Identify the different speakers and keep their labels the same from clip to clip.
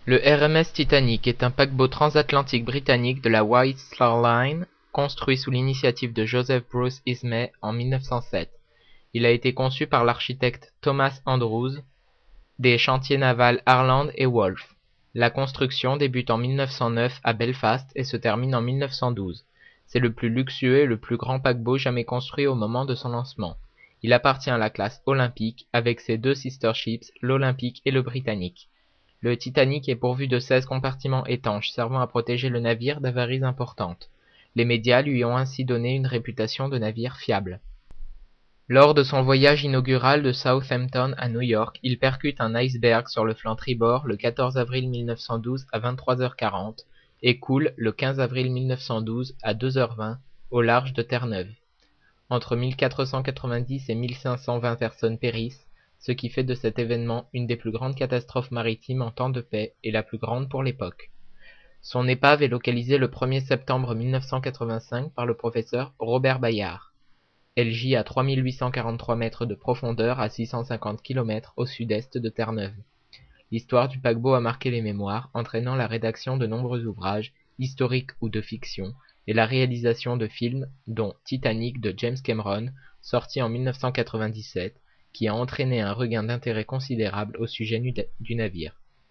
Speaker 1: Le RMS Titanic est un paquebot transatlantique britannique de la White Star Line, construit sous l'initiative de Joseph Bruce Ismay en 1907. Il a été conçu par l'architecte Thomas Andrews des chantiers navals Harland et Wolff. La construction débute en 1909 à Belfast et se termine en 1912. C'est le plus luxueux et le plus grand paquebot jamais construit au moment de son lancement. Il appartient à la classe olympique avec ses deux sister ships, l'Olympique et le Britannique. Le Titanic est pourvu de 16 compartiments étanches servant à protéger le navire d'avaries importantes. Les médias lui ont ainsi donné une réputation de navire fiable. Lors de son voyage inaugural de Southampton à New York, il percute un iceberg sur le flanc tribord le 14 avril 1912 à 23h40 et coule le 15 avril 1912 à 2h20 au large de Terre-Neuve. Entre 1490 et 1520 personnes périssent, ce qui fait de cet événement une des plus grandes catastrophes maritimes en temps de paix et la plus grande pour l'époque. Son épave est localisée le 1er septembre 1985 par le professeur Robert Bayard. Elle gît à 3843 mètres de profondeur à 650 km au sud-est de Terre-Neuve. L'histoire du paquebot a marqué les mémoires, entraînant la rédaction de nombreux ouvrages, historiques ou de fiction, et la réalisation de films, dont Titanic de James Cameron, sorti en 1997, qui a entraîné un regain d'intérêt considérable au sujet du navire.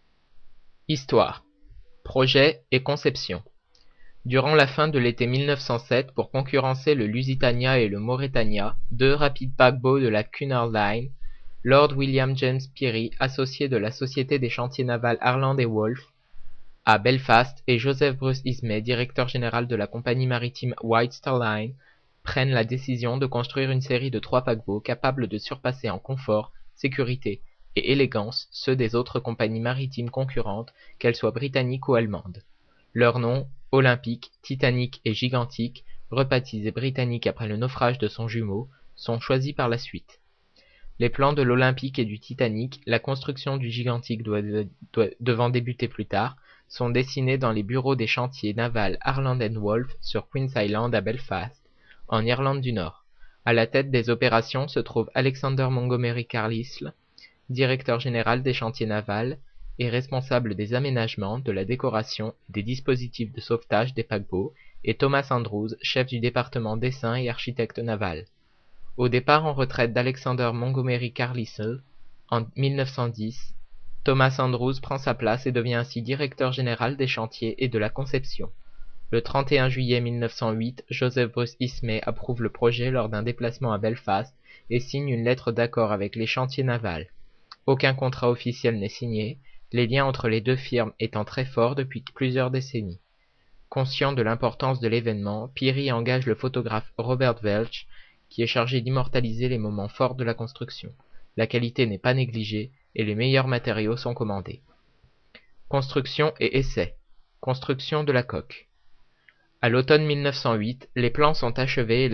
Speaker 1: Histoire, projet et conception. Durant la fin de l'été 1907, pour concurrencer le Lusitania et le Mauretania, deux rapides paquebots de la Cunard Line, Lord William James Peary, associé de la Société des chantiers navals Harland et Wolff, à Belfast, et Joseph Bruce Ismay, directeur général de la compagnie maritime White Star Line, prennent la décision de construire une série de 3 paquebots capables de surpasser en confort, sécurité et élégance ceux des autres compagnies maritimes concurrentes, qu'elles soient britanniques ou allemandes. Leurs noms, Olympique, Titanic et Gigantic, rebaptisé Britannique après le naufrage de son jumeau, sont choisis par la suite. Les plans de l'Olympique et du Titanic, la construction du Gigantic devant débuter plus tard, sont dessinés dans les bureaux des chantiers navals Harland & Wolff sur Queen's Island à Belfast, en Irlande du Nord. À la tête des opérations se trouve Alexander Montgomery Carlisle, directeur général des chantiers navals et responsable des aménagements, de la décoration et des dispositifs de sauvetage des paquebots, et Thomas Andrews, chef du département dessin et architecte naval. Au départ en retraite d'Alexander Montgomery Carlisle en 1910, Thomas Andrews prend sa place et devient ainsi directeur général des chantiers et de la conception. Le 31 juillet 1908, Joseph Bruce Ismay approuve le projet lors d'un déplacement à Belfast et signe une lettre d'accord avec les chantiers navals. Aucun contrat officiel n'est signé, les liens entre les deux firmes étant très forts depuis plusieurs décennies. Conscient de l'importance de l'événement, Peary engage le photographe Robert Welch, qui est chargé d'immortaliser les moments forts de la construction. La qualité n'est pas négligée et les meilleurs matériaux sont commandés. Construction et essai. Construction de la coque. À l'automne 1908, les plans sont achevés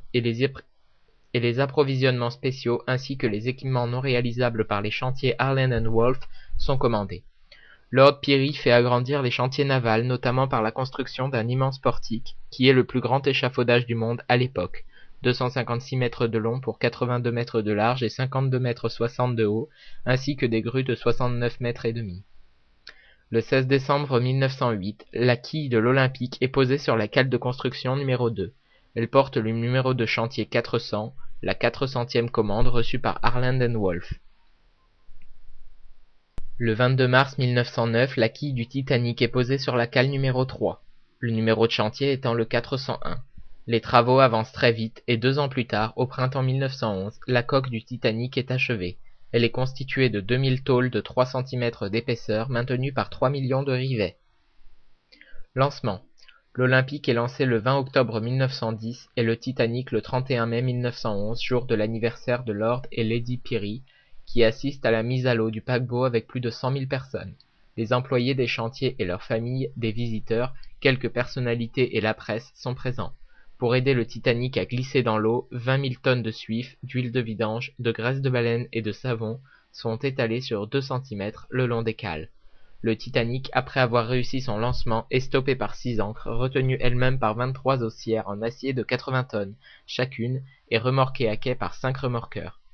Speaker 1: et les approvisionnements spéciaux ainsi que les équipements non réalisables par les chantiers Harland & Wolff sont commandés. Lord Peary fait agrandir les chantiers navals, notamment par la construction d'un immense portique, qui est le plus grand échafaudage du monde à l'époque, 256 mètres de long pour 82 mètres de large et 52 mètres 60 de haut, ainsi que des grues de 69 mètres et demi. Le 16 décembre 1908, la quille de l'Olympique est posée sur la cale de construction numéro 2. Elle porte le numéro de chantier 400, la 400e commande reçue par Harland & Wolff. Le 22 mars 1909, la quille du Titanic est posée sur la cale numéro 3, le numéro de chantier étant le 401. Les travaux avancent très vite et 2 ans plus tard, au printemps 1911, la coque du Titanic est achevée. Elle est constituée de 2000 tôles de 3 cm d'épaisseur maintenues par 3 millions de rivets. Lancement. L'Olympique est lancé le 20 octobre 1910 et le Titanic le 31 mai 1911, jour de l'anniversaire de Lord et Lady Peary, qui assistent à la mise à l'eau du paquebot avec plus de 100 000 personnes. Les employés des chantiers et leurs familles, des visiteurs, quelques personnalités et la presse sont présents. Pour aider le Titanic à glisser dans l'eau, 20 000 tonnes de suif, d'huile de vidange, de graisse de baleine et de savon sont étalées sur 2 cm le long des cales. Le Titanic, après avoir réussi son lancement, est stoppé par 6 ancres, retenues elles-mêmes par 23 haussières en acier de 80 tonnes chacune et remorquées à quai par 5 remorqueurs.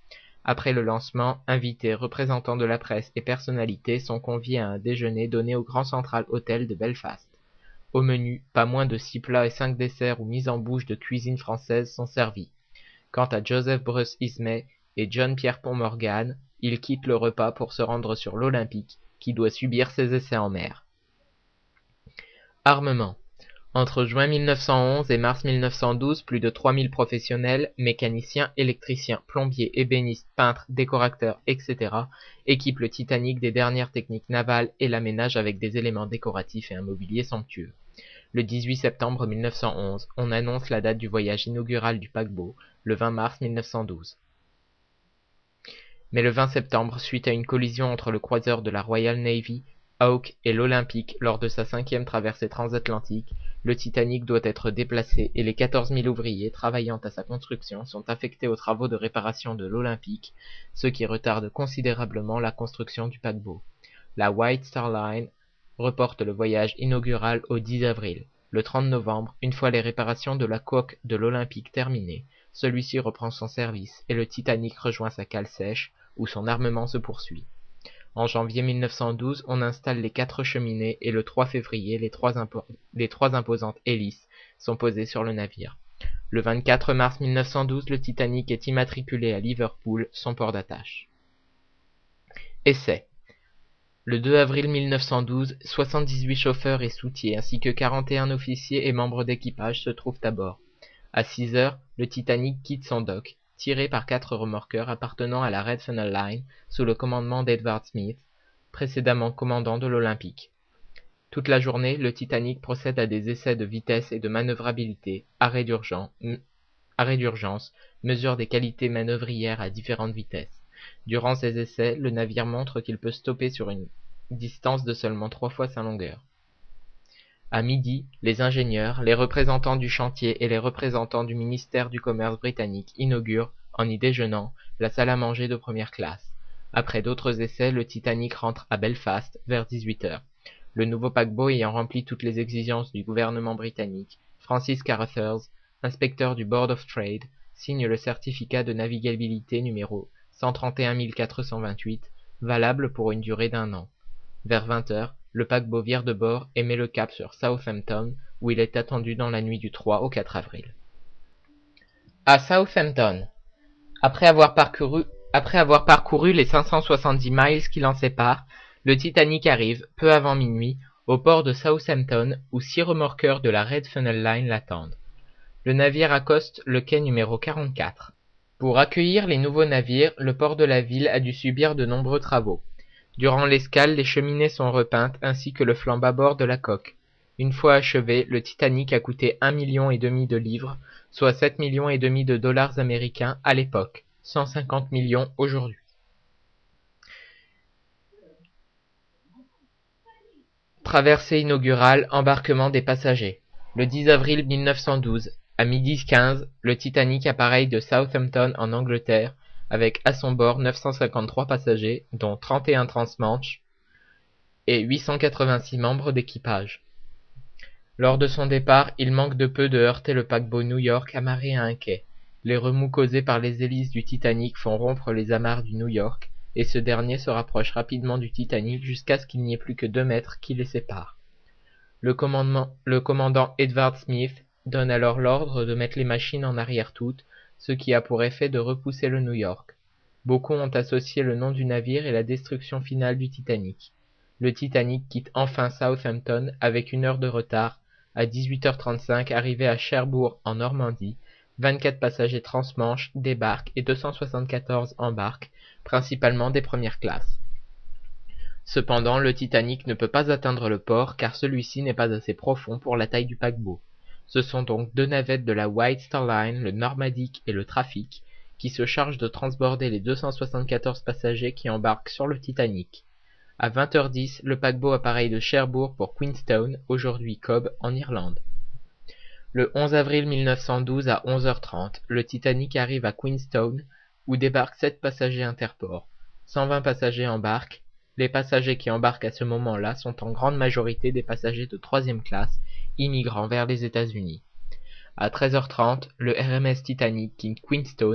Speaker 1: Après le lancement, invités, représentants de la presse et personnalités sont conviés à un déjeuner donné au Grand Central Hotel de Belfast. Au menu, pas moins de 6 plats et 5 desserts ou mises en bouche de cuisine française sont servis. Quant à Joseph Bruce Ismay et John Pierpont Morgan, ils quittent le repas pour se rendre sur l'Olympique, qui doit subir ses essais en mer. Armement. Entre juin 1911 et mars 1912, plus de 3000 professionnels, mécaniciens, électriciens, plombiers, ébénistes, peintres, décorateurs, etc. équipent le Titanic des dernières techniques navales et l'aménagent avec des éléments décoratifs et un mobilier somptueux. Le 18 septembre 1911, on annonce la date du voyage inaugural du paquebot, le 20 mars 1912. Mais le 20 septembre, suite à une collision entre le croiseur de la Royal Navy, Hawke, et l'Olympique lors de sa 5e traversée transatlantique, le Titanic doit être déplacé et les 14 000 ouvriers travaillant à sa construction sont affectés aux travaux de réparation de l'Olympique, ce qui retarde considérablement la construction du paquebot. La White Star Line reporte le voyage inaugural au 10 avril. Le 30 novembre, une fois les réparations de la coque de l'Olympique terminées, celui-ci reprend son service et le Titanic rejoint sa cale sèche, où son armement se poursuit. En janvier 1912, on installe les 4 cheminées et le 3 février, les trois imposantes hélices sont posées sur le navire. Le 24 mars 1912, le Titanic est immatriculé à Liverpool, son port d'attache. Essai. Le 2 avril 1912, 78 chauffeurs et soutiers ainsi que 41 officiers et membres d'équipage se trouvent à bord. À 6 heures, le Titanic quitte son dock, tiré par 4 remorqueurs appartenant à la Red Funnel Line sous le commandement d'Edward Smith, précédemment commandant de l'Olympique. Toute la journée, le Titanic procède à des essais de vitesse et de manœuvrabilité, arrêt d'urgence, mesure des qualités manœuvrières à différentes vitesses. Durant ces essais, le navire montre qu'il peut stopper sur une distance de seulement 3 fois sa longueur. À midi, les ingénieurs, les représentants du chantier et les représentants du ministère du Commerce britannique inaugurent, en y déjeunant, la salle à manger de première classe. Après d'autres essais, le Titanic rentre à Belfast vers 18 heures. Le nouveau paquebot ayant rempli toutes les exigences du gouvernement britannique, Francis Carruthers, inspecteur du Board of Trade, signe le certificat de navigabilité numéro 131428, valable pour une durée d'1 an. Vers 20 heures, le paquebot vire de bord et met le cap sur Southampton, où il est attendu dans la nuit du 3 au 4 avril. À Southampton. Après avoir parcouru les 570 miles qui l'en séparent, le Titanic arrive, peu avant minuit, au port de Southampton, où 6 remorqueurs de la Red Funnel Line l'attendent. Le navire accoste le quai numéro 44. Pour accueillir les nouveaux navires, le port de la ville a dû subir de nombreux travaux. Durant l'escale, les cheminées sont repeintes ainsi que le flanc bâbord de la coque. Une fois achevé, le Titanic a coûté 1,5 million de livres, soit 7,5 millions de dollars américains à l'époque, 150 millions aujourd'hui. Traversée inaugurale, embarquement des passagers. Le 10 avril 1912, à 12h15, le Titanic appareille de Southampton en Angleterre, avec à son bord 953 passagers, dont 31 transmanches, et 886 membres d'équipage. Lors de son départ, il manque de peu de heurter le paquebot New York amarré à un quai. Les remous causés par les hélices du Titanic font rompre les amarres du New York, et ce dernier se rapproche rapidement du Titanic jusqu'à ce qu'il n'y ait plus que 2 mètres qui les séparent. Le commandant Edward Smith donne alors l'ordre de mettre les machines en arrière toutes, ce qui a pour effet de repousser le New York. Beaucoup ont associé le nom du navire et la destruction finale du Titanic. Le Titanic quitte enfin Southampton avec 1 heure de retard, à 18h35 arrivé à Cherbourg en Normandie, 24 passagers transmanche débarquent et 274 embarquent, principalement des premières classes. Cependant, le Titanic ne peut pas atteindre le port car celui-ci n'est pas assez profond pour la taille du paquebot. Ce sont donc 2 navettes de la White Star Line, le Normandic et le Traffic, qui se chargent de transborder les 274 passagers qui embarquent sur le Titanic. À 20h10, le paquebot appareille de Cherbourg pour Queenstown, aujourd'hui Cobb, en Irlande. Le 11 avril 1912 à 11h30, le Titanic arrive à Queenstown, où débarquent 7 passagers interports. 120 passagers embarquent. Les passagers qui embarquent à ce moment-là sont en grande majorité des passagers de 3e classe, immigrant vers les États-Unis. À 13h30, le RMS Titanic quitte Queenstown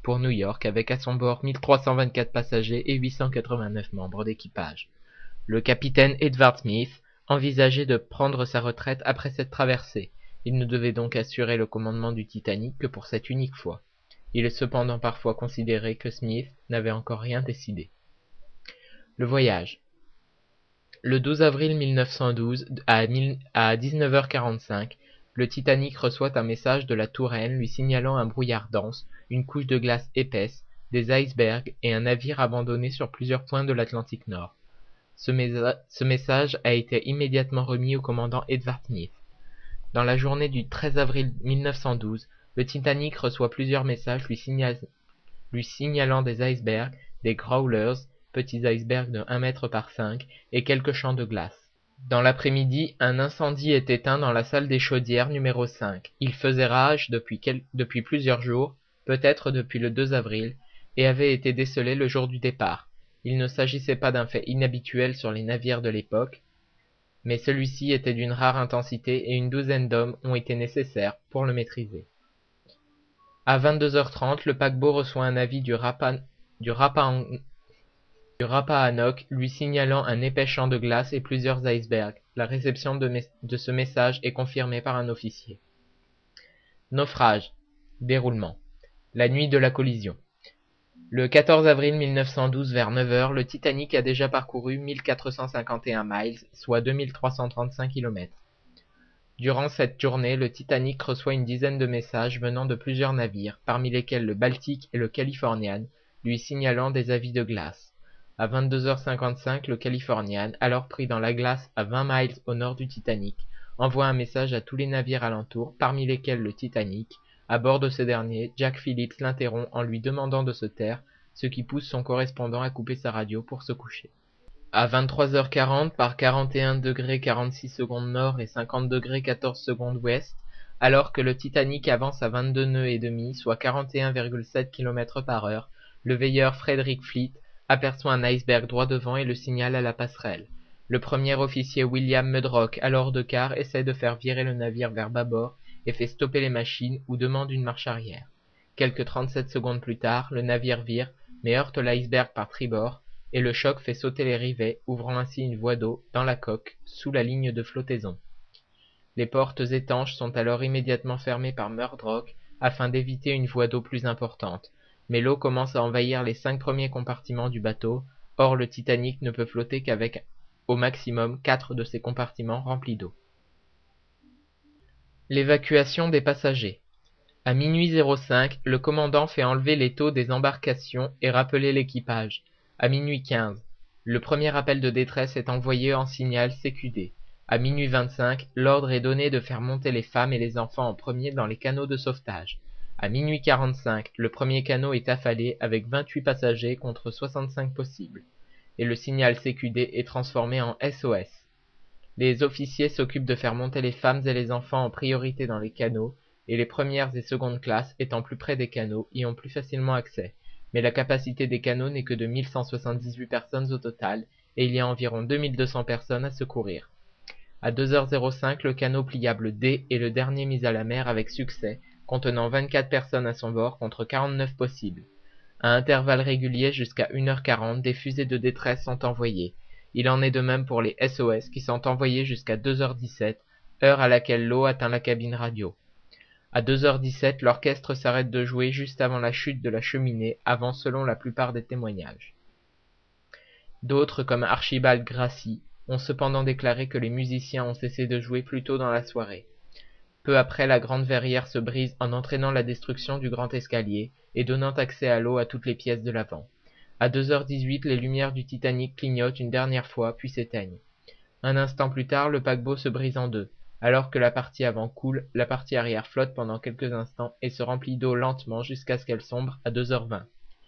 Speaker 1: pour New York avec à son bord 1324 passagers et 889 membres d'équipage. Le capitaine Edward Smith envisageait de prendre sa retraite après cette traversée. Il ne devait donc assurer le commandement du Titanic que pour cette unique fois. Il est cependant parfois considéré que Smith n'avait encore rien décidé. Le voyage. Le 12 avril 1912, à 19h45, le Titanic reçoit un message de la Touraine lui signalant un brouillard dense, une couche de glace épaisse, des icebergs et un navire abandonné sur plusieurs points de l'Atlantique Nord. Ce message a été immédiatement remis au commandant Edward Smith. Dans la journée du 13 avril 1912, le Titanic reçoit plusieurs messages lui signalant des icebergs, des growlers, petits icebergs de 1 mètre par 5, et quelques champs de glace. Dans l'après-midi, un incendie est éteint dans la salle des chaudières numéro 5. Il faisait rage depuis plusieurs jours, peut-être depuis le 2 avril, et avait été décelé le jour du départ. Il ne s'agissait pas d'un fait inhabituel sur les navires de l'époque, mais celui-ci était d'une rare intensité et une douzaine d'hommes ont été nécessaires pour le maîtriser. À 22h30, le paquebot reçoit un avis du Rappahannock lui signalant un épais champ de glace et plusieurs icebergs. La réception de ce message est confirmée par un officier. Naufrage. Déroulement. La nuit de la collision. Le 14 avril 1912 vers 9h, le Titanic a déjà parcouru 1451 miles, soit 2335 km. Durant cette journée, le Titanic reçoit une dizaine de messages venant de plusieurs navires, parmi lesquels le Baltic et le Californian, lui signalant des avis de glace. À 22h55, le Californian, alors pris dans la glace à 20 miles au nord du Titanic, envoie un message à tous les navires alentours, parmi lesquels le Titanic. À bord de ce dernier, Jack Phillips l'interrompt en lui demandant de se taire, ce qui pousse son correspondant à couper sa radio pour se coucher. À 23h40 par 41°46' nord et 50°14' ouest, alors que le Titanic avance à 22 nœuds et demi, soit 41,7 km par heure, le veilleur Frederick Fleet aperçoit un iceberg droit devant et le signale à la passerelle. Le premier officier William Mudrock, alors de quart, essaie de faire virer le navire vers bâbord et fait stopper les machines ou demande une marche arrière. Quelques 37 secondes plus tard, le navire vire, mais heurte l'iceberg par tribord, et le choc fait sauter les rivets, ouvrant ainsi une voie d'eau dans la coque, sous la ligne de flottaison. Les portes étanches sont alors immédiatement fermées par Murdoch afin d'éviter une voie d'eau plus importante, mais l'eau commence à envahir les 5 premiers compartiments du bateau, or le Titanic ne peut flotter qu'avec au maximum 4 de ses compartiments remplis d'eau. L'évacuation des passagers. À minuit 05, le commandant fait enlever les taux des embarcations et rappeler l'équipage. À minuit 15, le premier appel de détresse est envoyé en signal CQD. À minuit 25, l'ordre est donné de faire monter les femmes et les enfants en premier dans les canots de sauvetage. À minuit 45, le premier canot est affalé avec 28 passagers contre 65 possibles, et le signal CQD est transformé en SOS. Les officiers s'occupent de faire monter les femmes et les enfants en priorité dans les canots, et les premières et secondes classes, étant plus près des canots, y ont plus facilement accès. Mais la capacité des canots n'est que de 1178 personnes au total, et il y a environ 2200 personnes à secourir. À 2h05, le canot pliable D est le dernier mis à la mer avec succès, contenant 24 personnes à son bord contre 49 possibles. À intervalles réguliers jusqu'à 1h40, des fusées de détresse sont envoyées. Il en est de même pour les SOS qui sont envoyés jusqu'à 2h17, heure à laquelle l'eau atteint la cabine radio. À 2h17, l'orchestre s'arrête de jouer juste avant la chute de la cheminée, avant selon la plupart des témoignages. D'autres, comme Archibald Gracie, ont cependant déclaré que les musiciens ont cessé de jouer plus tôt dans la soirée. Peu après, la grande verrière se brise en entraînant la destruction du grand escalier et donnant accès à l'eau à toutes les pièces de l'avant. À 2h18, les lumières du Titanic clignotent une dernière fois, puis s'éteignent. Un instant plus tard, le paquebot se brise en deux. Alors que la partie avant coule, la partie arrière flotte pendant quelques instants et se remplit d'eau lentement jusqu'à ce qu'elle sombre à 2h20.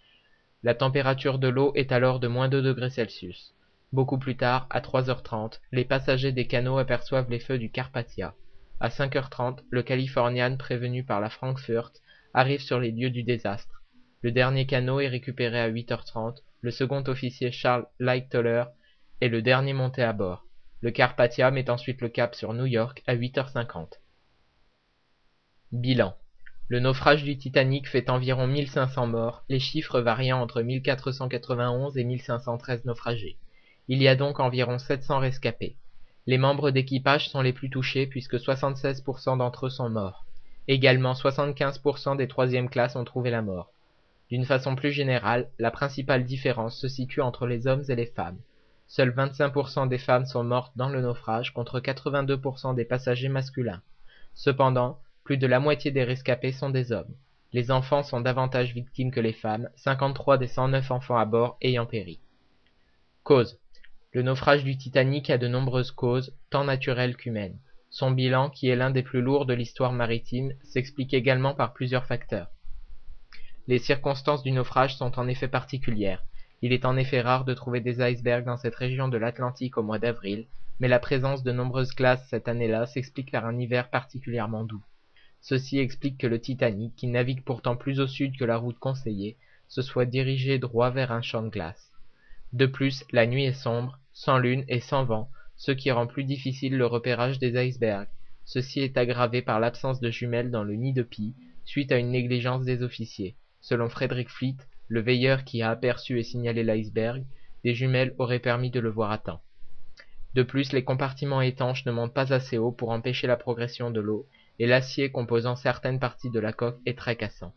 Speaker 1: La température de l'eau est alors de moins 2 degrés Celsius. Beaucoup plus tard, à 3h30, les passagers des canots aperçoivent les feux du Carpathia. À 5h30, le Californian, prévenu par la Frankfurt, arrive sur les lieux du désastre. Le dernier canot est récupéré à 8h30, le second officier Charles Lightoller est le dernier monté à bord. Le Carpathia met ensuite le cap sur New York à 8h50. Bilan. Le naufrage du Titanic fait environ 1500 morts, les chiffres variant entre 1491 et 1513 naufragés. Il y a donc environ 700 rescapés. Les membres d'équipage sont les plus touchés puisque 76% d'entre eux sont morts. Également 75% des troisièmes classes ont trouvé la mort. D'une façon plus générale, la principale différence se situe entre les hommes et les femmes. Seuls 25% des femmes sont mortes dans le naufrage contre 82% des passagers masculins. Cependant, plus de la moitié des rescapés sont des hommes. Les enfants sont davantage victimes que les femmes, 53 des 109 enfants à bord ayant péri. Cause. Le naufrage du Titanic a de nombreuses causes, tant naturelles qu'humaines. Son bilan, qui est l'un des plus lourds de l'histoire maritime, s'explique également par plusieurs facteurs. Les circonstances du naufrage sont en effet particulières. Il est en effet rare de trouver des icebergs dans cette région de l'Atlantique au mois d'avril, mais la présence de nombreuses glaces cette année-là s'explique par un hiver particulièrement doux. Ceci explique que le Titanic, qui navigue pourtant plus au sud que la route conseillée, se soit dirigé droit vers un champ de glace. De plus, la nuit est sombre, sans lune et sans vent, ce qui rend plus difficile le repérage des icebergs. Ceci est aggravé par l'absence de jumelles dans le nid de pie, suite à une négligence des officiers. Selon Frederick Fleet, le veilleur qui a aperçu et signalé l'iceberg, des jumelles auraient permis de le voir à temps. De plus, les compartiments étanches ne montent pas assez haut pour empêcher la progression de l'eau, et l'acier composant certaines parties de la coque est très cassant.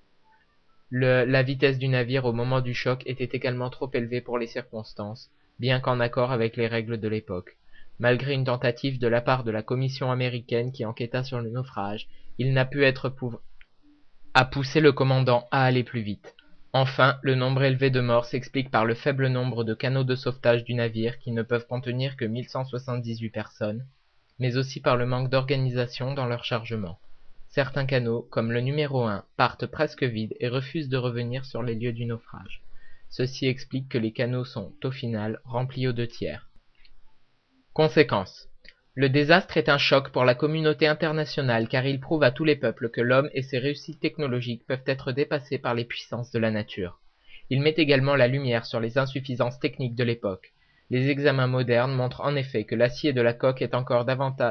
Speaker 1: La vitesse du navire au moment du choc était également trop élevée pour les circonstances, bien qu'en accord avec les règles de l'époque. Malgré une tentative de la part de la commission américaine qui enquêta sur le naufrage, il n'a pu être à pousser le commandant à aller plus vite. Enfin, le nombre élevé de morts s'explique par le faible nombre de canots de sauvetage du navire qui ne peuvent contenir que 1178 personnes, mais aussi par le manque d'organisation dans leur chargement. Certains canots, comme le numéro 1, partent presque vides et refusent de revenir sur les lieux du naufrage. Ceci explique que les canots sont, au final, remplis aux 2/3. Conséquences. Le désastre est un choc pour la communauté internationale car il prouve à tous les peuples que l'homme et ses réussites technologiques peuvent être dépassés par les puissances de la nature. Il met également la lumière sur les insuffisances techniques de l'époque. Les examens modernes montrent en effet que l'acier de la coque est encore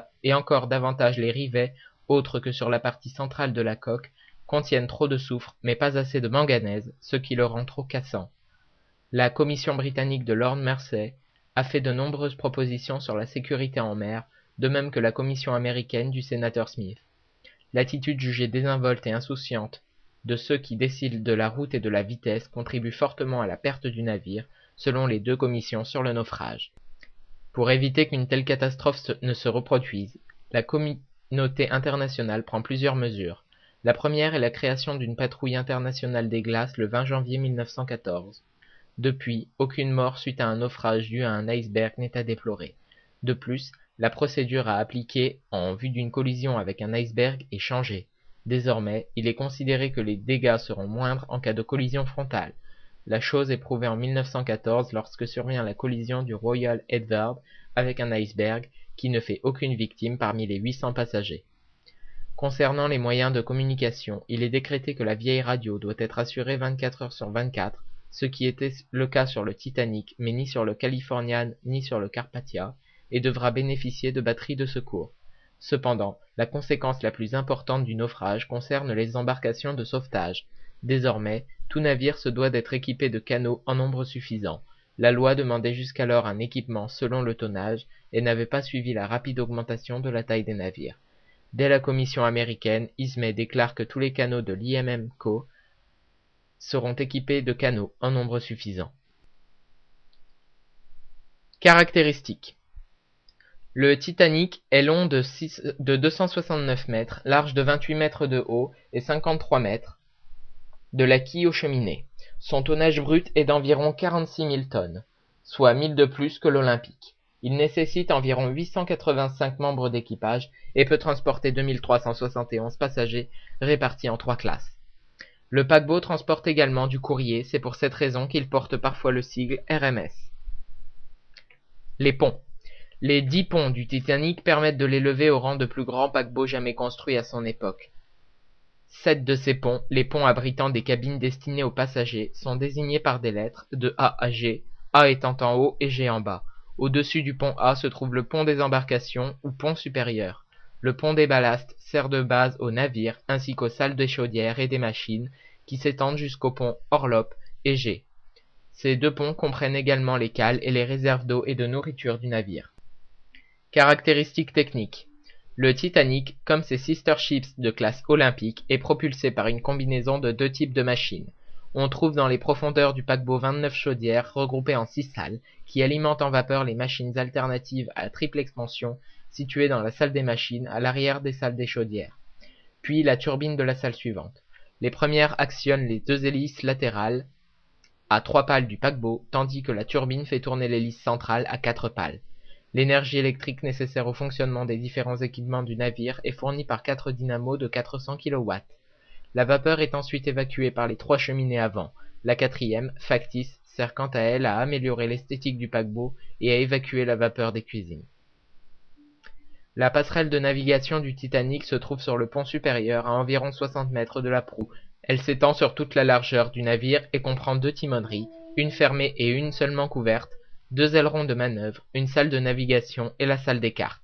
Speaker 1: davantage les rivets, autres que sur la partie centrale de la coque, contiennent trop de soufre mais pas assez de manganèse, ce qui le rend trop cassant. La commission britannique de Lord Mersey a fait de nombreuses propositions sur la sécurité en mer, de même que la commission américaine du sénateur Smith. L'attitude jugée désinvolte et insouciante de ceux qui décident de la route et de la vitesse contribue fortement à la perte du navire, selon les deux commissions sur le naufrage. Pour éviter qu'une telle catastrophe ne se reproduise, la communauté internationale prend plusieurs mesures. La première est la création d'une patrouille internationale des glaces le 20 janvier 1914. Depuis, aucune mort suite à un naufrage dû à un iceberg n'est à déplorer. De plus, la procédure à appliquer en vue d'une collision avec un iceberg est changée. Désormais, il est considéré que les dégâts seront moindres en cas de collision frontale. La chose est prouvée en 1914 lorsque survient la collision du Royal Edward avec un iceberg qui ne fait aucune victime parmi les 800 passagers. Concernant les moyens de communication, il est décrété que la vieille radio doit être assurée 24 heures sur 24, ce qui était le cas sur le Titanic, mais ni sur le Californian ni sur le Carpathia, et devra bénéficier de batteries de secours. Cependant, la conséquence la plus importante du naufrage concerne les embarcations de sauvetage. Désormais, tout navire se doit d'être équipé de canots en nombre suffisant. La loi demandait jusqu'alors un équipement selon le tonnage et n'avait pas suivi la rapide augmentation de la taille des navires. Dès la commission américaine, Ismay déclare que tous les canots de l'IMM Co. seront équipés de canots en nombre suffisant. Caractéristiques. Le Titanic est long de 269 mètres, large de 28 mètres de haut et 53 mètres de la quille aux cheminées. Son tonnage brut est d'environ 46 000 tonnes, soit 1000 de plus que l'Olympique. Il nécessite environ 885 membres d'équipage et peut transporter 2371 passagers répartis en 3 classes. Le paquebot transporte également du courrier, c'est pour cette raison qu'il porte parfois le sigle RMS. Les ponts. Les 10 ponts du Titanic permettent de l'élever au rang de plus grand paquebot jamais construit à son époque. 7 de ces ponts, les ponts abritant des cabines destinées aux passagers, sont désignés par des lettres de A à G, A étant en haut et G en bas. Au-dessus du pont A se trouve le pont des embarcations ou pont supérieur. Le pont des ballastes sert de base aux navires ainsi qu'aux salles des chaudières et des machines qui s'étendent jusqu'au pont Orlope et Gé. Ces deux ponts comprennent également les cales et les réserves d'eau et de nourriture du navire. Caractéristiques techniques. Le Titanic, comme ses sister ships de classe olympique, est propulsé par une combinaison de deux types de machines. On trouve dans les profondeurs du paquebot 29 chaudières regroupées en 6 salles qui alimentent en vapeur les machines alternatives à triple expansion situées dans la salle des machines à l'arrière des salles des chaudières, puis la turbine de la salle suivante. Les premières actionnent les deux hélices latérales à 3 pales du paquebot, tandis que la turbine fait tourner l'hélice centrale à 4 pales. L'énergie électrique nécessaire au fonctionnement des différents équipements du navire est fournie par 4 dynamos de 400 kW. La vapeur est ensuite évacuée par les 3 cheminées avant. La quatrième, factice, sert quant à elle à améliorer l'esthétique du paquebot et à évacuer la vapeur des cuisines. La passerelle de navigation du Titanic se trouve sur le pont supérieur à environ 60 mètres de la proue. Elle s'étend sur toute la largeur du navire et comprend 2 timoneries, une fermée et une seulement couverte, 2 ailerons de manœuvre, une salle de navigation et la salle des cartes.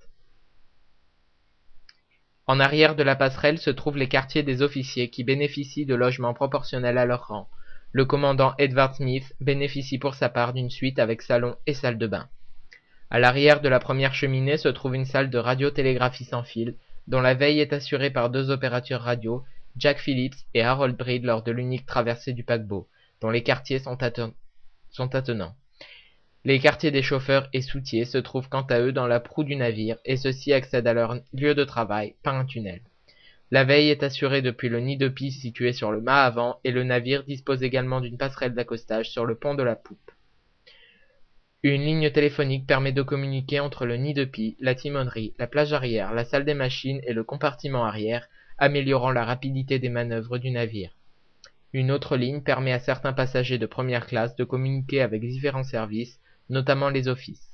Speaker 1: En arrière de la passerelle se trouvent les quartiers des officiers qui bénéficient de logements proportionnels à leur rang. Le commandant Edward Smith bénéficie pour sa part d'une suite avec salon et salle de bain. À l'arrière de la première cheminée se trouve une salle de radiotélégraphie sans fil, dont la veille est assurée par 2 opérateurs radio, Jack Phillips et Harold Breed lors de l'unique traversée du paquebot, dont les quartiers sont attenants. Les quartiers des chauffeurs et soutiers se trouvent quant à eux dans la proue du navire et ceux-ci accèdent à leur lieu de travail par un tunnel. La veille est assurée depuis le nid de pie situé sur le mât avant et le navire dispose également d'une passerelle d'accostage sur le pont de la poupe. Une ligne téléphonique permet de communiquer entre le nid de pie, la timonerie, la plage arrière, la salle des machines et le compartiment arrière, améliorant la rapidité des manœuvres du navire. Une autre ligne permet à certains passagers de première classe de communiquer avec différents services, notamment les offices.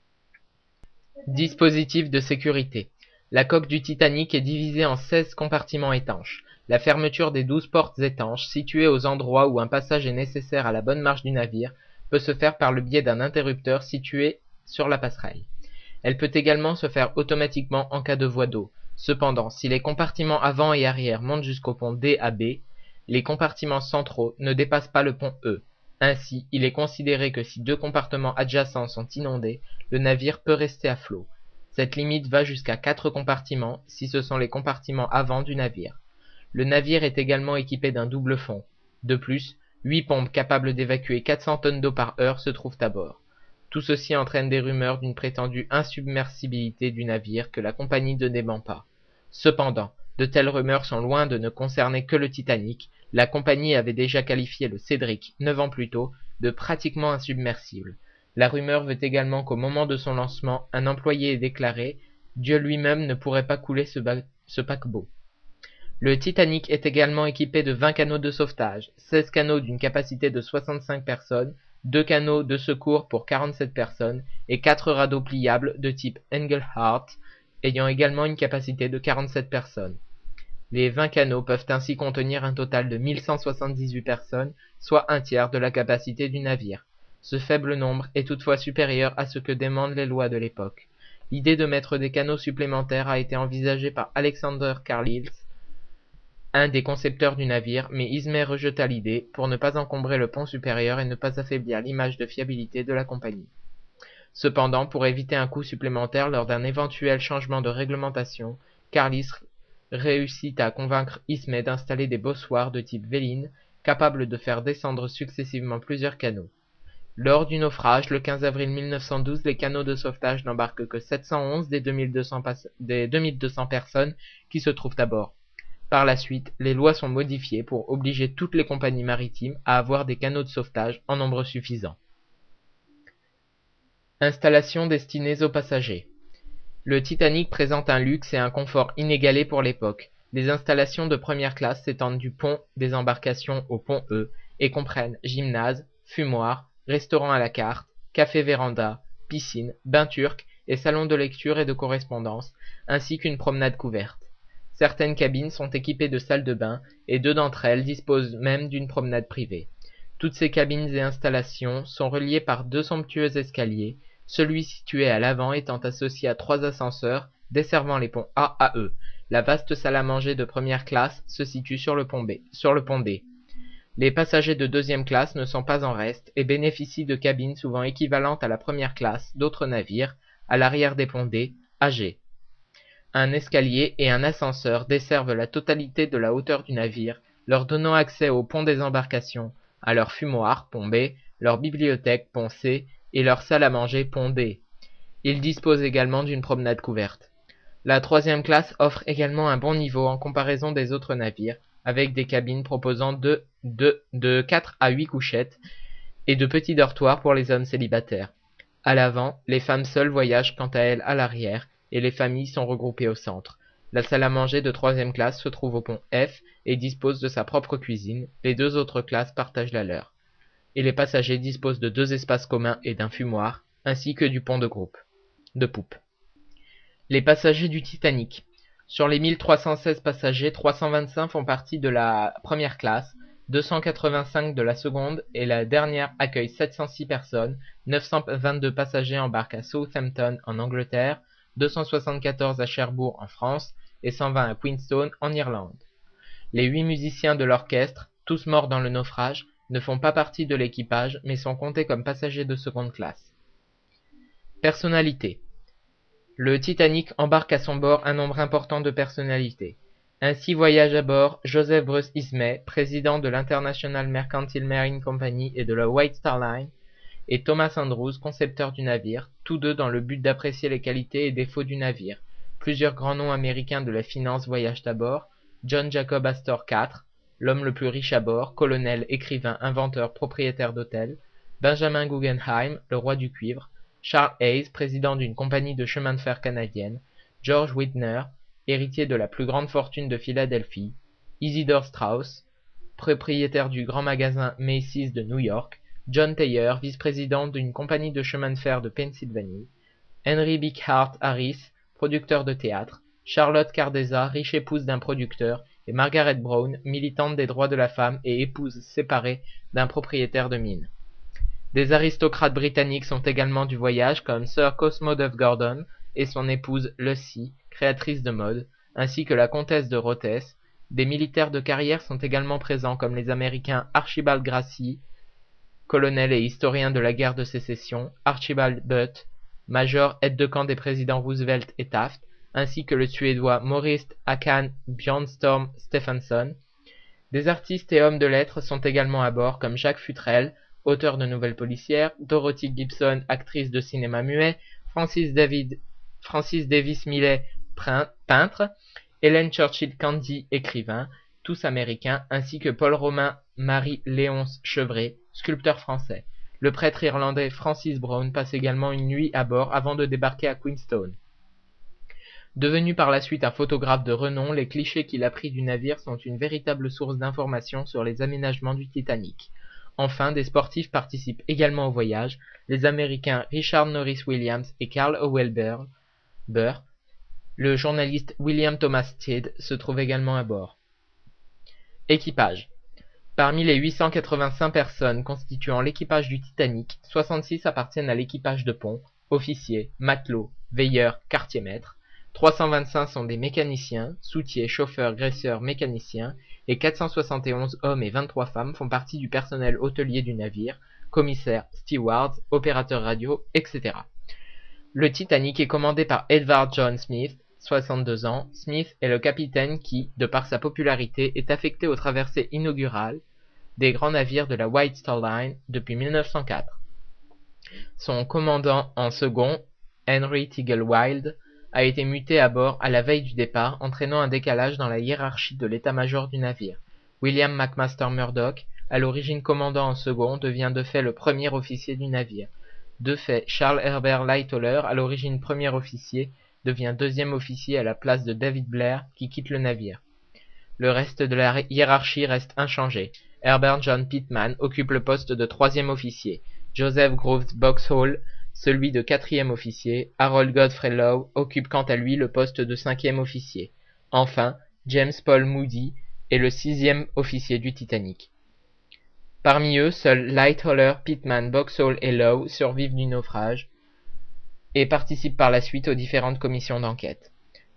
Speaker 1: Dispositif de sécurité. La coque du Titanic est divisée en 16 compartiments étanches. La fermeture des 12 portes étanches, situées aux endroits où un passage est nécessaire à la bonne marche du navire, peut se faire par le biais d'un interrupteur situé sur la passerelle. Elle peut également se faire automatiquement en cas de voie d'eau. Cependant, si les compartiments avant et arrière montent jusqu'au pont D à B, les compartiments centraux ne dépassent pas le pont E. Ainsi, il est considéré que si 2 compartiments adjacents sont inondés, le navire peut rester à flot. Cette limite va jusqu'à 4 compartiments si ce sont les compartiments avant du navire. Le navire est également équipé d'un double fond. De plus, 8 pompes capables d'évacuer 400 tonnes d'eau par heure se trouvent à bord. Tout ceci entraîne des rumeurs d'une prétendue insubmersibilité du navire que la compagnie ne dément pas. Cependant, de telles rumeurs sont loin de ne concerner que le Titanic. La compagnie avait déjà qualifié le Cédric, 9 ans plus tôt, de pratiquement insubmersible. La rumeur veut également qu'au moment de son lancement, un employé ait déclaré « Dieu lui-même ne pourrait pas couler ce paquebot ». Le Titanic est également équipé de 20 canaux de sauvetage, 16 canaux d'une capacité de 65 personnes, 2 canaux de secours pour 47 personnes et 4 radeaux pliables de type Engelhardt ayant également une capacité de 47 personnes. Les 20 canaux peuvent ainsi contenir un total de 1178 personnes, soit un tiers de la capacité du navire. Ce faible nombre est toutefois supérieur à ce que demandent les lois de l'époque. L'idée de mettre des canaux supplémentaires a été envisagée par Alexander Carlisle, un des concepteurs du navire, mais Ismay rejeta l'idée pour ne pas encombrer le pont supérieur et ne pas affaiblir l'image de fiabilité de la compagnie. Cependant, pour éviter un coût supplémentaire lors d'un éventuel changement de réglementation, Carlisle réussit à convaincre Ismay d'installer des bossoirs de type Véline, capables de faire descendre successivement plusieurs canaux. Lors du naufrage, le 15 avril 1912, les canaux de sauvetage n'embarquent que 711 des 2200 personnes qui se trouvent à bord. Par la suite, les lois sont modifiées pour obliger toutes les compagnies maritimes à avoir des canaux de sauvetage en nombre suffisant. Installations destinées aux passagers. Le Titanic présente un luxe et un confort inégalés pour l'époque. Les installations de première classe s'étendent du pont des embarcations au pont E et comprennent gymnase, fumoir, restaurant à la carte, café-véranda, piscine, bain turc et salon de lecture et de correspondance, ainsi qu'une promenade couverte. Certaines cabines sont équipées de salles de bain et 2 d'entre elles disposent même d'une promenade privée. Toutes ces cabines et installations sont reliées par 2 somptueux escaliers, celui situé à l'avant étant associé à 3 ascenseurs desservant les ponts A à E. La vaste salle à manger de première classe se situe sur le pont B. Les passagers de deuxième classe ne sont pas en reste et bénéficient de cabines souvent équivalentes à la première classe d'autres navires, à l'arrière des ponts D, à G. Un escalier et un ascenseur desservent la totalité de la hauteur du navire, leur donnant accès au pont des embarcations, à leur fumoir, pont B, leur bibliothèque, pont C, et leur salle à manger, pont D. Ils disposent également d'une promenade couverte. La troisième classe offre également un bon niveau en comparaison des autres navires, avec des cabines proposant de 4 à 8 couchettes et de petits dortoirs pour les hommes célibataires. À l'avant, les femmes seules voyagent quant à elles à l'arrière, et les familles sont regroupées au centre. La salle à manger de troisième classe se trouve au pont F et dispose de sa propre cuisine, les deux autres classes partagent la leur. Et les passagers disposent de 2 espaces communs et d'un fumoir, ainsi que du pont de poupe. Les passagers du Titanic. Sur les 1316 passagers, 325 font partie de la première classe, 285 de la seconde et la dernière accueille 706 personnes, 922 passagers embarquent à Southampton en Angleterre, 274 à Cherbourg en France et 120 à Queenstown en Irlande. Les 8 musiciens de l'orchestre, tous morts dans le naufrage, ne font pas partie de l'équipage mais sont comptés comme passagers de seconde classe. Personnalités. Le Titanic embarque à son bord un nombre important de personnalités. Ainsi voyagent à bord Joseph Bruce Ismay, président de l'International Mercantile Marine Company et de la White Star Line, et Thomas Andrews, concepteur du navire, tous deux dans le but d'apprécier les qualités et défauts du navire. Plusieurs grands noms américains de la finance voyagent à bord. John Jacob Astor IV, l'homme le plus riche à bord, colonel, écrivain, inventeur, propriétaire d'hôtel. Benjamin Guggenheim, le roi du cuivre. Charles Hayes, président d'une compagnie de chemin de fer canadienne. George Widener, héritier de la plus grande fortune de Philadelphie. Isidore Straus, propriétaire du grand magasin Macy's de New York. John Thayer, vice-président d'une compagnie de chemin de fer de Pennsylvanie. Henry Bighart Harris, producteur de théâtre. Charlotte Cardezza, riche épouse d'un producteur. Et Margaret Brown, militante des droits de la femme et épouse séparée d'un propriétaire de mine. Des aristocrates britanniques sont également du voyage comme Sir Cosmo Duff Gordon et son épouse Lucy, créatrice de mode, ainsi que la comtesse de Rothes. Des militaires de carrière sont également présents comme les Américains Archibald Gracie, colonel et historien de la guerre de sécession, Archibald Butt, major aide-de-camp des présidents Roosevelt et Taft, ainsi que le Suédois Maurice Hakan Bjornstorm Stephenson. Des artistes et hommes de lettres sont également à bord comme Jacques Futrelle, auteur de nouvelles policières, Dorothy Gibson, actrice de cinéma muet, Francis Davis Millet, peintre, Helen Churchill Candy, écrivain, tous américains, ainsi que Paul Romain Marie-Léonce Chevret, sculpteur français. Le prêtre irlandais Francis Brown passe également une nuit à bord avant de débarquer à Queenstown. Devenu par la suite un photographe de renom, les clichés qu'il a pris du navire sont une véritable source d'informations sur les aménagements du Titanic. Enfin, des sportifs participent également au voyage, les Américains Richard Norris Williams et Carl Howell Burr. Le journaliste William Thomas Stead se trouve également à bord. Équipage. Parmi les 885 personnes constituant l'équipage du Titanic, 66 appartiennent à l'équipage de pont, officiers, matelots, veilleurs, quartiers-maîtres. 325 sont des mécaniciens, soutiers, chauffeurs, graisseurs, mécaniciens, et 471 hommes et 23 femmes font partie du personnel hôtelier du navire, commissaires, stewards, opérateurs radio, etc. Le Titanic est commandé par Edward John Smith, 62 ans. Smith est le capitaine qui, de par sa popularité, est affecté aux traversées inaugurales des grands navires de la White Star Line depuis 1904. Son commandant en second, Henry Teagle Wilde, a été muté à bord à la veille du départ, entraînant un décalage dans la hiérarchie de l'état-major du navire. William McMaster Murdoch, à l'origine commandant en second, devient de fait le premier officier du navire. De fait, Charles Herbert Lightoller, à l'origine premier officier, devient deuxième officier à la place de David Blair, qui quitte le navire. Le reste de la hiérarchie reste inchangé. Herbert John Pittman occupe le poste de troisième officier. Joseph Groves Boxhall, celui de quatrième officier. Harold Godfrey Lowe occupe quant à lui le poste de cinquième officier. Enfin, James Paul Moody est le sixième officier du Titanic. Parmi eux, seuls Lightoller, Pittman, Boxhall et Lowe survivent du naufrage et participent par la suite aux différentes commissions d'enquête.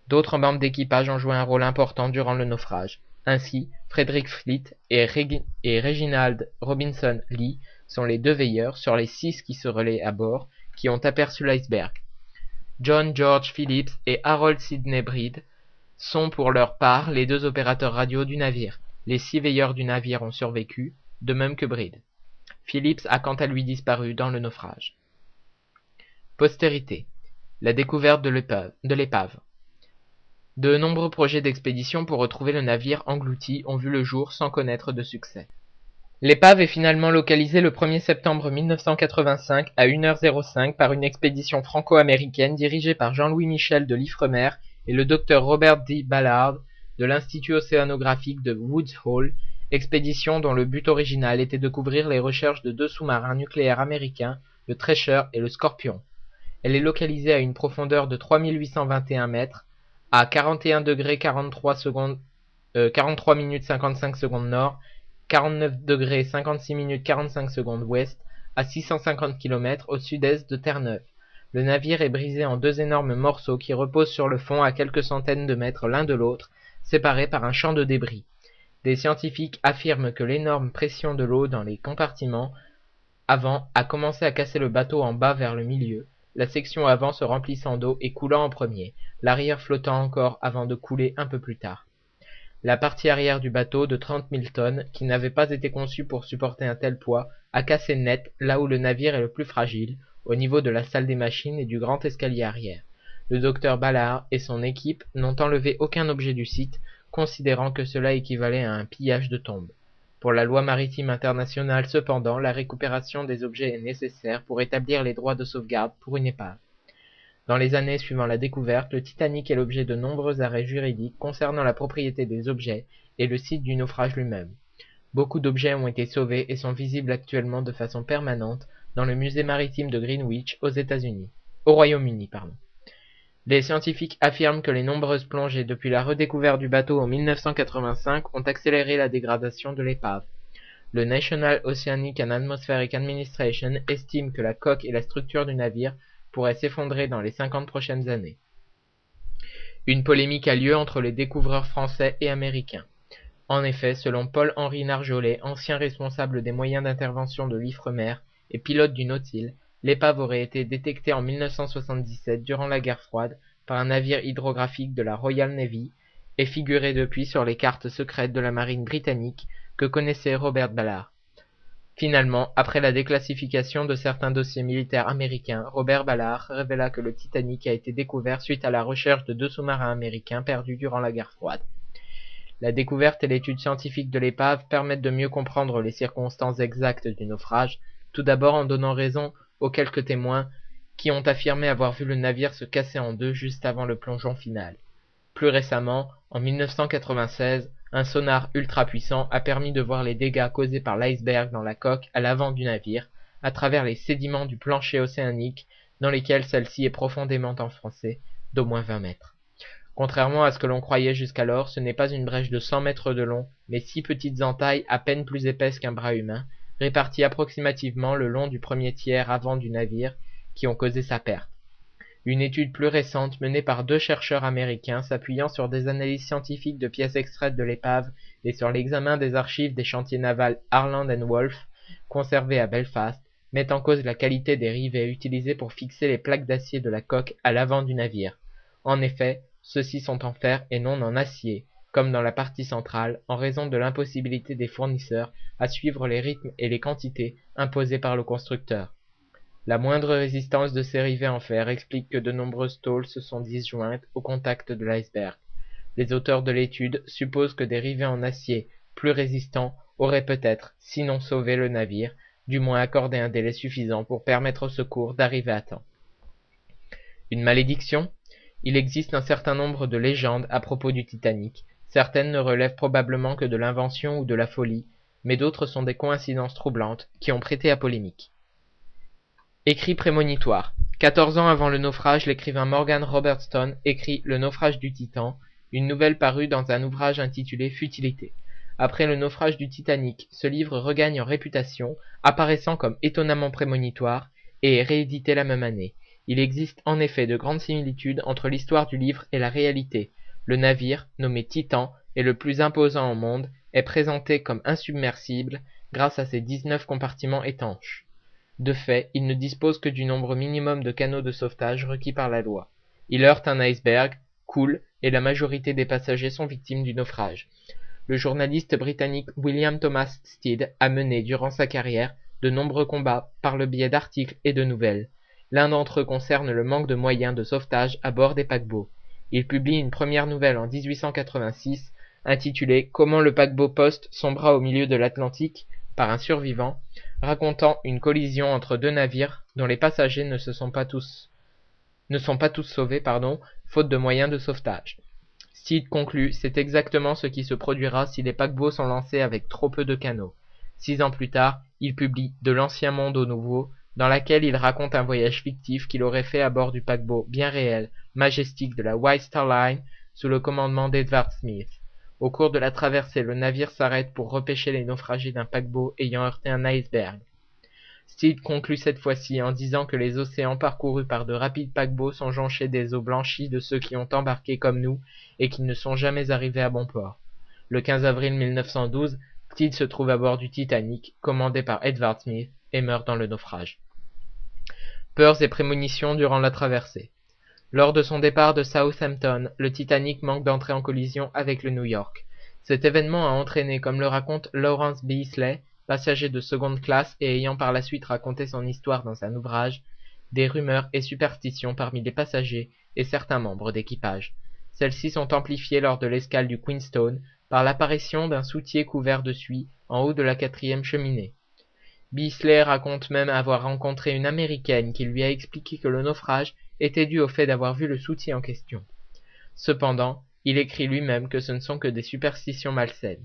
Speaker 1: D'autres membres d'équipage ont joué un rôle important durant le naufrage. Ainsi, Frederick Fleet et Reginald Robinson Lee sont les 2 veilleurs, sur les 6 qui se relaient à bord, qui ont aperçu l'iceberg. John George Phillips et Harold Sidney Breed sont pour leur part les 2 opérateurs radio du navire. Les 6 veilleurs du navire ont survécu, de même que Breed. Phillips a quant à lui disparu dans le naufrage. Postérité. La découverte de l'épave. De nombreux projets d'expédition pour retrouver le navire englouti ont vu le jour sans connaître de succès. L'épave est finalement localisée le 1er septembre 1985 à 1h05 par une expédition franco-américaine dirigée par Jean-Louis Michel de l'Ifremer et le Dr Robert D. Ballard de l'Institut océanographique de Woods Hole, expédition dont le but original était de couvrir les recherches de 2 sous-marins nucléaires américains, le Thresher et le Scorpion. Elle est localisée à une profondeur de 3821 mètres, à 41°43 minutes 55 secondes nord, 49°56 minutes 45 secondes ouest, à 650 km au sud-est de Terre-Neuve. Le navire est brisé en 2 énormes morceaux qui reposent sur le fond à quelques centaines de mètres l'un de l'autre, séparés par un champ de débris. Des scientifiques affirment que l'énorme pression de l'eau dans les compartiments avant a commencé à casser le bateau en bas vers le milieu, la section avant se remplissant d'eau et coulant en premier, l'arrière flottant encore avant de couler un peu plus tard. La partie arrière du bateau de 30 000 tonnes, qui n'avait pas été conçue pour supporter un tel poids, a cassé net là où le navire est le plus fragile, au niveau de la salle des machines et du grand escalier arrière. Le docteur Ballard et son équipe n'ont enlevé aucun objet du site, considérant que cela équivalait à un pillage de tombe. Pour la loi maritime internationale, cependant, la récupération des objets est nécessaire pour établir les droits de sauvegarde pour une épave. Dans les années suivant la découverte, le Titanic est l'objet de nombreux arrêts juridiques concernant la propriété des objets et le site du naufrage lui-même. Beaucoup d'objets ont été sauvés et sont visibles actuellement de façon permanente dans le musée maritime de Greenwich au Royaume-Uni. Les scientifiques affirment que les nombreuses plongées depuis la redécouverte du bateau en 1985 ont accéléré la dégradation de l'épave. Le National Oceanic and Atmospheric Administration estime que la coque et la structure du navire pourraient s'effondrer dans les 50 prochaines années. Une polémique a lieu entre les découvreurs français et américains. En effet, selon Paul-Henri Narjolet, ancien responsable des moyens d'intervention de l'Ifremer et pilote du Nautil, l'épave aurait été détectée en 1977 durant la guerre froide par un navire hydrographique de la Royal Navy et figurait depuis sur les cartes secrètes de la marine britannique que connaissait Robert Ballard. Finalement, après la déclassification de certains dossiers militaires américains, Robert Ballard révéla que le Titanic a été découvert suite à la recherche de 2 sous-marins américains perdus durant la guerre froide. La découverte et l'étude scientifique de l'épave permettent de mieux comprendre les circonstances exactes du naufrage, tout d'abord en donnant raison aux quelques témoins qui ont affirmé avoir vu le navire se casser en 2 juste avant le plongeon final. Plus récemment, en 1996, un sonar ultra puissant a permis de voir les dégâts causés par l'iceberg dans la coque à l'avant du navire, à travers les sédiments du plancher océanique dans lesquels celle-ci est profondément enfoncée, d'au moins 20 mètres. Contrairement à ce que l'on croyait jusqu'alors, ce n'est pas une brèche de 100 mètres de long, mais 6 petites entailles à peine plus épaisses qu'un bras humain, réparties approximativement le long du premier tiers avant du navire, qui ont causé sa perte. Une étude plus récente menée par 2 chercheurs américains s'appuyant sur des analyses scientifiques de pièces extraites de l'épave et sur l'examen des archives des chantiers navals Harland & Wolff conservés à Belfast met en cause la qualité des rivets utilisés pour fixer les plaques d'acier de la coque à l'avant du navire. En effet, ceux-ci sont en fer et non en acier, comme dans la partie centrale, en raison de l'impossibilité des fournisseurs à suivre les rythmes et les quantités imposés par le constructeur. La moindre résistance de ces rivets en fer explique que de nombreuses tôles se sont disjointes au contact de l'iceberg. Les auteurs de l'étude supposent que des rivets en acier plus résistants auraient peut-être, sinon sauvé le navire, du moins accordé un délai suffisant pour permettre aux secours d'arriver à temps. Une malédiction ? Il existe un certain nombre de légendes à propos du Titanic. Certaines ne relèvent probablement que de l'invention ou de la folie, mais d'autres sont des coïncidences troublantes qui ont prêté à polémique. Écrit prémonitoire. 14 ans avant le naufrage, l'écrivain Morgan Robertson écrit Le naufrage du Titan, une nouvelle parue dans un ouvrage intitulé Futilité. Après le naufrage du Titanic, ce livre regagne en réputation, apparaissant comme étonnamment prémonitoire, et est réédité la même année. Il existe en effet de grandes similitudes entre l'histoire du livre et la réalité. Le navire, nommé Titan, est le plus imposant au monde, est présenté comme insubmersible grâce à ses 19 compartiments étanches. De fait, il ne dispose que du nombre minimum de canaux de sauvetage requis par la loi. Il heurte un iceberg, coule, et la majorité des passagers sont victimes du naufrage. Le journaliste britannique William Thomas Stead a mené, durant sa carrière, de nombreux combats par le biais d'articles et de nouvelles. L'un d'entre eux concerne le manque de moyens de sauvetage à bord des paquebots. Il publie une première nouvelle en 1886, intitulée « Comment le paquebot Post sombra au milieu de l'Atlantique » par un survivant, racontant une collision entre deux navires dont les passagers ne sont pas tous sauvés, faute de moyens de sauvetage. Stead conclut, c'est exactement ce qui se produira si les paquebots sont lancés avec trop peu de canaux. 6 ans plus tard, il publie De l'Ancien Monde au Nouveau, dans laquelle il raconte un voyage fictif qu'il aurait fait à bord du paquebot bien réel, majestique de la White Star Line, sous le commandement d'Edward Smith. Au cours de la traversée, le navire s'arrête pour repêcher les naufragés d'un paquebot ayant heurté un iceberg. Stead conclut cette fois-ci en disant que les océans parcourus par de rapides paquebots sont jonchés des eaux blanchies de ceux qui ont embarqué comme nous et qui ne sont jamais arrivés à bon port. Le 15 avril 1912, Stead se trouve à bord du Titanic, commandé par Edward Smith, et meurt dans le naufrage. Peurs et prémonitions durant la traversée. Lors de son départ de Southampton, le Titanic manque d'entrer en collision avec le New York. Cet événement a entraîné, comme le raconte Lawrence Beasley, passager de seconde classe et ayant par la suite raconté son histoire dans un ouvrage, des rumeurs et superstitions parmi les passagers et certains membres d'équipage. Celles-ci sont amplifiées lors de l'escale du Queenstone par l'apparition d'un soutier couvert de suie en haut de la 4e cheminée. Beasley raconte même avoir rencontré une Américaine qui lui a expliqué que le naufrage était dû au fait d'avoir vu le soutier en question. Cependant, il écrit lui-même que ce ne sont que des superstitions malsaines.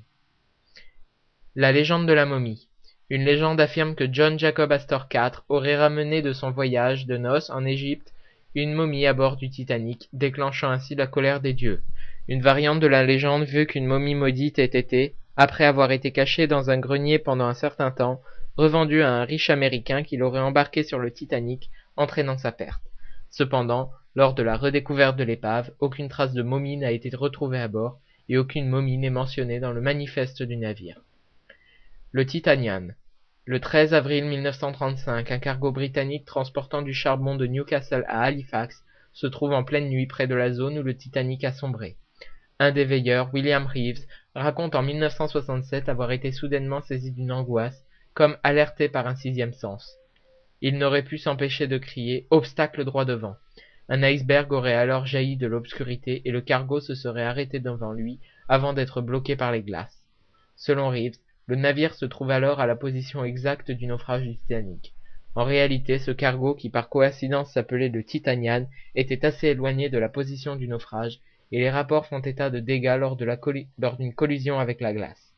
Speaker 1: La légende de la momie. Une légende affirme que John Jacob Astor IV aurait ramené de son voyage de noces en Égypte une momie à bord du Titanic, déclenchant ainsi la colère des dieux. Une variante de la légende veut qu'une momie maudite ait été, après avoir été cachée dans un grenier pendant un certain temps, revendue à un riche américain qui l'aurait embarqué sur le Titanic, entraînant sa perte. Cependant, lors de la redécouverte de l'épave, aucune trace de momie n'a été retrouvée à bord et aucune momie n'est mentionnée dans le manifeste du navire. Le Titanian. Le 13 avril 1935, un cargo britannique transportant du charbon de Newcastle à Halifax se trouve en pleine nuit près de la zone où le Titanic a sombré. Un des veilleurs, William Reeves, raconte en 1967 avoir été soudainement saisi d'une angoisse, comme alerté par un 6e sens. Il n'aurait pu s'empêcher de crier « Obstacle droit devant !». Un iceberg aurait alors jailli de l'obscurité et le cargo se serait arrêté devant lui avant d'être bloqué par les glaces. Selon Reeves, le navire se trouve alors à la position exacte du naufrage du Titanic. En réalité, ce cargo, qui par coïncidence s'appelait le Titanian, était assez éloigné de la position du naufrage, et les rapports font état de dégâts lors d'une collision avec la glace.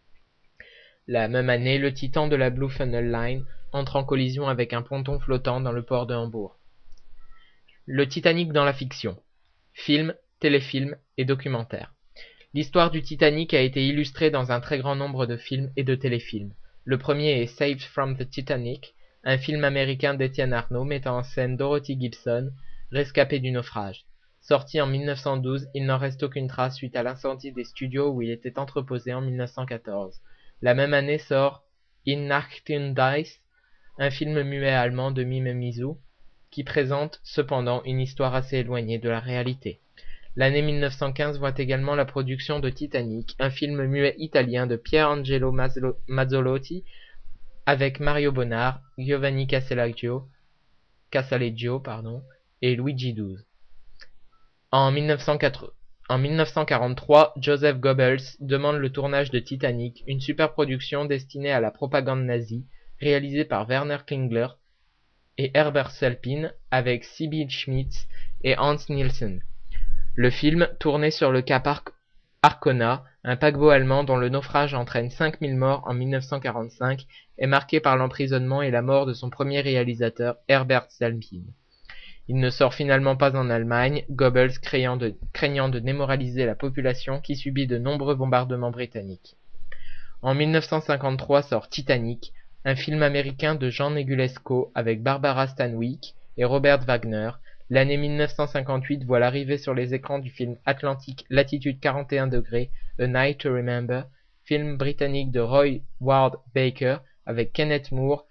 Speaker 1: La même année, le Titan de la Blue Funnel Line entre en collision avec un ponton flottant dans le port de Hambourg. Le Titanic dans la fiction. Film, téléfilm et documentaire. L'histoire du Titanic a été illustrée dans un très grand nombre de films et de téléfilms. Le premier est Saved from the Titanic, un film américain d'Étienne Arnaud mettant en scène Dorothy Gibson, rescapée du naufrage. Sorti en 1912, il n'en reste aucune trace suite à l'incendie des studios où il était entreposé en 1914. La même année sort In Nachtung Dies, un film muet allemand de Mime Mizu, qui présente cependant une histoire assez éloignée de la réalité. L'année 1915 voit également la production de Titanic, un film muet italien de Pier Angelo Mazzolotti avec Mario Bonnard, Giovanni Casaleggio et Luigi Duz. En 1943, Joseph Goebbels demande le tournage de Titanic, une superproduction destinée à la propagande nazie, réalisée par Werner Klingler et Herbert Selpin avec Sybil Schmitz et Hans Nielsen. Le film, tourné sur le cap Arkona, un paquebot allemand dont le naufrage entraîne 5000 morts en 1945, est marqué par l'emprisonnement et la mort de son premier réalisateur, Herbert Selpin. Il ne sort finalement pas en Allemagne, Goebbels craignant de démoraliser la population qui subit de nombreux bombardements britanniques. En 1953 sort Titanic, un film américain de Jean Negulesco avec Barbara Stanwyck et Robert Wagner. L'année 1958 voit l'arrivée sur les écrans du film Atlantique Latitude 41°, A Night to Remember, film britannique de Roy Ward Baker avec Kenneth More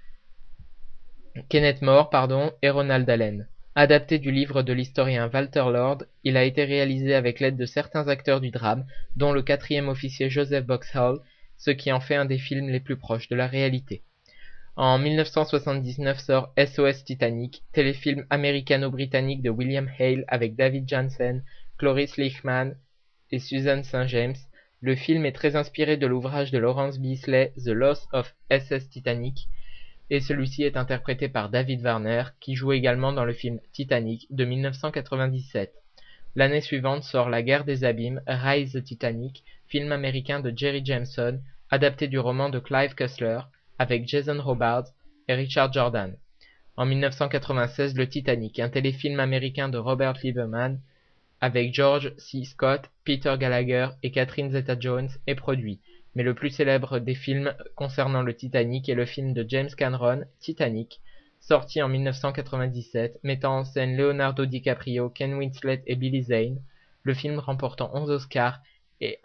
Speaker 1: et Ronald Allen. Adapté du livre de l'historien Walter Lord, il a été réalisé avec l'aide de certains acteurs du drame, dont le 4e officier Joseph Boxhall, ce qui en fait un des films les plus proches de la réalité. En 1979 sort SOS Titanic, téléfilm américano-britannique de William Hale avec David Janssen, Cloris Leachman et Susan St. James. Le film est très inspiré de l'ouvrage de Lawrence Beesley, The Loss of SS Titanic, et celui-ci est interprété par David Warner, qui joue également dans le film Titanic de 1997. L'année suivante sort La guerre des abîmes, Rise the Titanic, film américain de Jerry Jameson, adapté du roman de Clive Cussler, avec Jason Robards et Richard Jordan. En 1996, Le Titanic, un téléfilm américain de Robert Lieberman, avec George C. Scott, Peter Gallagher et Catherine Zeta-Jones, est produit. Mais le plus célèbre des films concernant le Titanic est le film de James Cameron, Titanic, sorti en 1997, mettant en scène Leonardo DiCaprio, Ken Winslet et Billy Zane, le film remportant 11 Oscars et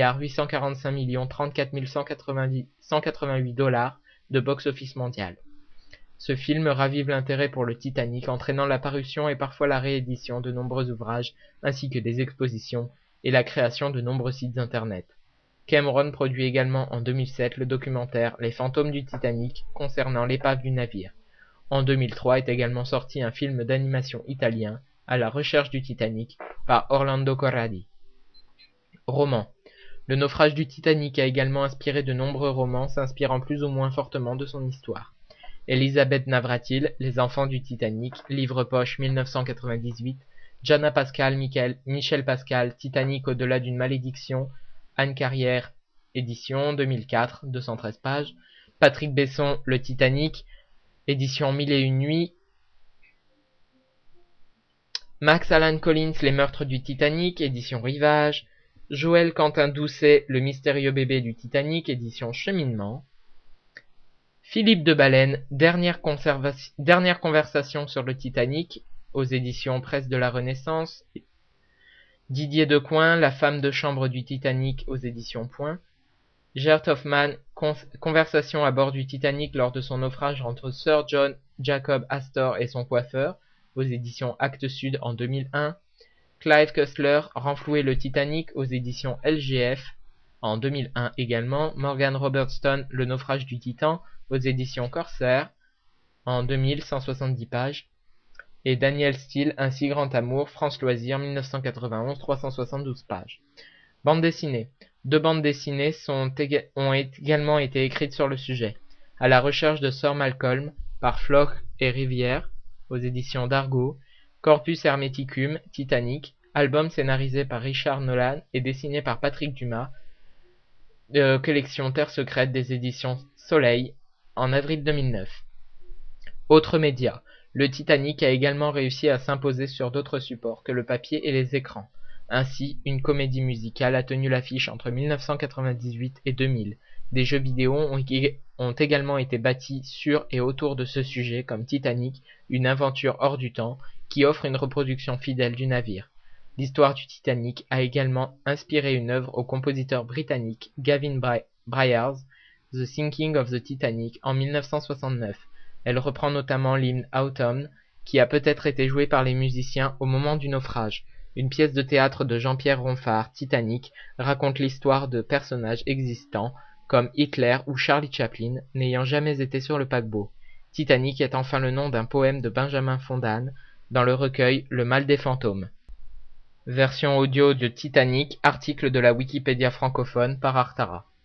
Speaker 1: 1 845 188 $ de box-office mondial. Ce film ravive l'intérêt pour le Titanic, entraînant la parution et parfois la réédition de nombreux ouvrages, ainsi que des expositions et la création de nombreux sites internet. Cameron produit également en 2007 le documentaire Les fantômes du Titanic concernant l'épave du navire. En 2003 est également sorti un film d'animation italien, À la recherche du Titanic, par Orlando Corradi. Roman. Le naufrage du Titanic a également inspiré de nombreux romans s'inspirant plus ou moins fortement de son histoire. Elisabeth Navratil, Les enfants du Titanic, livre poche 1998, Gianna Pascal, Michel Pascal, Titanic au-delà d'une malédiction, Anne Carrière, édition 2004, 213 pages, Patrick Besson, Le Titanic, édition 1001 nuits, Max Allan Collins, Les meurtres du Titanic, édition Rivage, Joël Quentin Doucet, Le mystérieux bébé du Titanic, édition Cheminement, Philippe de Baleine, dernière conversation sur le Titanic, aux éditions Presse de la Renaissance, Didier Decoing, La femme de chambre du Titanic, aux éditions Point, Gert Hoffman, conversation à bord du Titanic lors de son naufrage entre Sir John Jacob Astor et son coiffeur, aux éditions Actes Sud en 2001, Clive Cussler, Renflouer le Titanic, aux éditions LGF en 2001 également, Morgan Robertson, Le naufrage du Titan, aux éditions Corsair en 2000, 170 pages, et Daniel Steele, Un si grand amour, France Loisirs, 1991, 372 pages. Bande dessinée. 2 bandes dessinées ont également été écrites sur le sujet. À la recherche de Sir Malcolm, par Floch et Rivière, aux éditions d'Argo, Corpus Hermeticum, Titanic, album scénarisé par Richard Nolan et dessiné par Patrick Dumas, collection Terre secrète des éditions Soleil, en avril 2009. Autres médias. Le Titanic a également réussi à s'imposer sur d'autres supports que le papier et les écrans. Ainsi, une comédie musicale a tenu l'affiche entre 1998 et 2000. Des jeux vidéo ont également été bâtis sur et autour de ce sujet comme Titanic, une aventure hors du temps, qui offre une reproduction fidèle du navire. L'histoire du Titanic a également inspiré une œuvre au compositeur britannique Gavin Bryars, The Sinking of the Titanic, en 1969. Elle reprend notamment l'hymne Autumn, qui a peut-être été joué par les musiciens au moment du naufrage. Une pièce de théâtre de Jean-Pierre Ronfart, Titanic, raconte l'histoire de personnages existants, comme Hitler ou Charlie Chaplin, n'ayant jamais été sur le paquebot. Titanic est enfin le nom d'un poème de Benjamin Fondane, dans le recueil Le mal des fantômes. Version audio de Titanic, article de la Wikipédia francophone par Artara.